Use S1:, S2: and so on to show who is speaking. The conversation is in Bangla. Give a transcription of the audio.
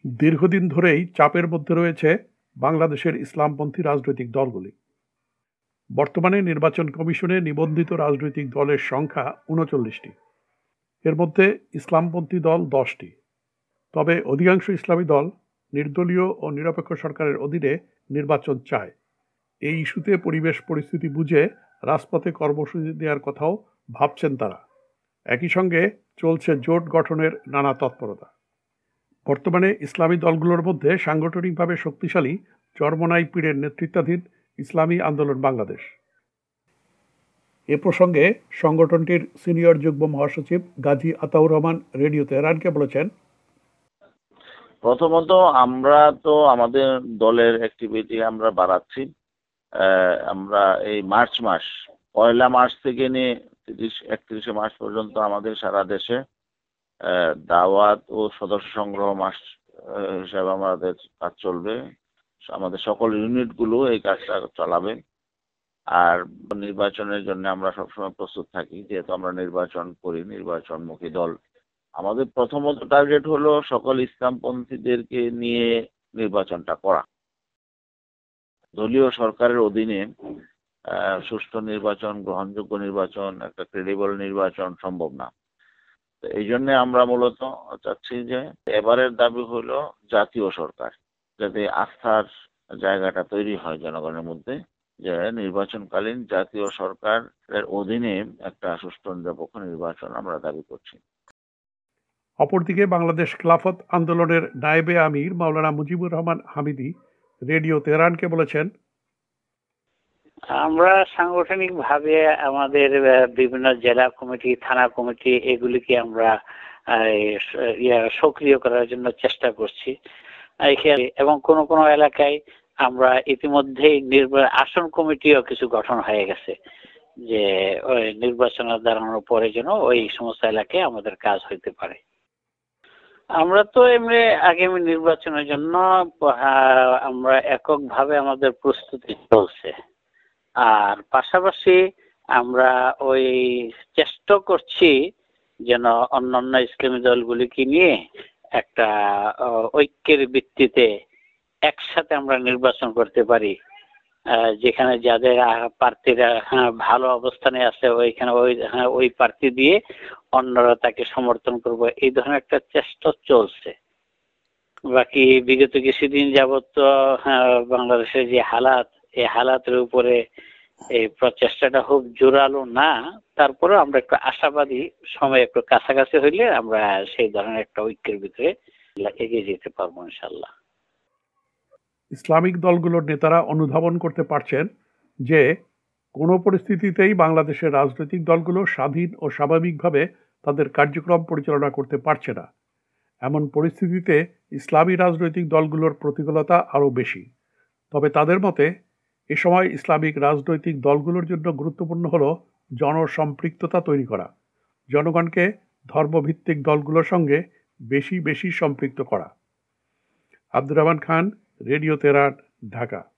S1: দীর্ঘদিন ধরেই চাপের মধ্যে রয়েছে বাংলাদেশের ইসলামপন্থী রাজনৈতিক দলগুলি। বর্তমানে নির্বাচন কমিশনে নিবন্ধিত রাজনৈতিক দলের সংখ্যা ৩৯টি। এর মধ্যে ইসলামপন্থী দল 10টি। তবে অধিকাংশ ইসলামী দল নির্দলীয় ও নিরপেক্ষ সরকারের অধীনে নির্বাচন চায়। এই ইস্যুতে পরিবেশ পরিস্থিতি বুঝে রাজপথে কর্মসূচি দেওয়ার কথাও ভাবছেন তারা। একই সঙ্গে চলছে জোট গঠনের নানা তৎপরতা। বর্তমানে ইসলামী দলগুলোর মধ্যে সাংগঠনিকভাবে শক্তিশালী চরমোনাই পীরের নেতৃত্বাধীন ইসলামী আন্দোলন বাংলাদেশ। এ প্রসঙ্গে সংগঠনটির সিনিয়র যুগ্ম মহাসচিব গাজী আতাউর রহমান রেডিও তেহরানকে বলেছেন,
S2: প্রথমত আমরা তো আমাদের দলের অ্যাক্টিভিটি আমরা বাড়াচ্ছি। আমরা এই মার্চ মাস 1 মার্চ থেকে নিয়ে 31 মার্চ পর্যন্ত আমাদের সারা দেশে দাওয়াত ও সদস্য সংগ্রহ মাস হিসাবে আমাদের কাজ চলবে। আমাদের সকল ইউনিটগুলো এই কাজটা চালাবে। আর নির্বাচনের জন্য আমরা সবসময় প্রস্তুত থাকি, যেহেতু আমরা নির্বাচন করি, নির্বাচনমুখী দল। আমাদের প্রথমত টার্গেট হলো সকল ইসলামপন্থীদেরকে নিয়ে নির্বাচনটা করা। দলীয় সরকারের অধীনে সুষ্ঠু নির্বাচন, গ্রহণযোগ্য নির্বাচন, একটা ক্রেডিবল নির্বাচন সম্ভব না। তো এই জন্য আমরা মূলত চাচ্ছি যে এবারের দাবি হলো জাতীয় সরকার, যাতে আস্থার জায়গাটা তৈরি হয় জনগণের মধ্যে, যে নির্বাচনকালীন জাতীয় সরকারের অধীনে একটা সুষ্ঠু নিরপেক্ষ নির্বাচন আমরা দাবি করছি।
S1: অপরদিকে বাংলাদেশ খেলাফত আন্দোলনের নায়েবে আমির মাওলানা মুজিবুর রহমান হামিদি রেডিও তেহরানকে বলেছেন,
S3: আমরা সাংগঠনিকভাবে আমাদের বিভিন্ন জেলা কমিটি, থানা কমিটি এগুলিকে আমরা সক্রিয় করার জন্য চেষ্টা করছি। এবং কোন কোন এলাকায় আমরা ইতিমধ্যেই আসন কমিটিও কিছু গঠন হয়ে গেছে, যে ওই নির্বাচনের দাঁড়ানোর পরে যেন ওই সমস্ত এলাকায় আমাদের কাজ হইতে পারে। আমরা তো এমনি আগামী নির্বাচনের জন্য আমরা এককভাবে আমাদের প্রস্তুতি চলছে। আর পাশাপাশি আমরা ওই চেষ্টা করছি যেন অন্যান্য ইসলামী দলগুলিকে নিয়ে একটা ঐক্যের ভিত্তিতে একসাথে আমরা নির্বাচন করতে পারি, যেখানে যাদের প্রার্থীরা ভালো অবস্থানে আছে ওইখানে ওই প্রার্থী দিয়ে অন্যরা তাকে সমর্থন করবো, এই ধরনের একটা চেষ্টা চলছে। বাকি বিগত কিছুদিন যাবত তো বাংলাদেশের যে হালাত, এই হালাতের উপরে এই প্রচেষ্টাটা খুব জোরালো না, তারপরে আমরা একটু আশাবাদী সময় একটু কাছাকাছি হইলে আমরা সেই ধরনের একটা ঐক্যের ভিতরে এগিয়ে যেতে পারবো ইনশাল্লাহ।
S1: ইসলামিক দলগুলোর নেতারা অনুধাবন করতে পারছেন যে কোনো পরিস্থিতিতেই বাংলাদেশের রাজনৈতিক দলগুলো স্বাধীন ও স্বাভাবিকভাবে তাদের কার্যক্রম পরিচালনা করতে পারছে না। এমন পরিস্থিতিতে ইসলামী রাজনৈতিক দলগুলোর প্রতিকূলতা আরও বেশি। তবে তাদের মতে এ সময় ইসলামিক রাজনৈতিক দলগুলোর জন্য গুরুত্বপূর্ণ হল জনসম্পৃক্ততা তৈরি করা, জনগণকে ধর্মভিত্তিক দলগুলোর সঙ্গে বেশি বেশি সম্পৃক্ত করা। Abdur Rahman Khan, radio Tehran, Dhaka.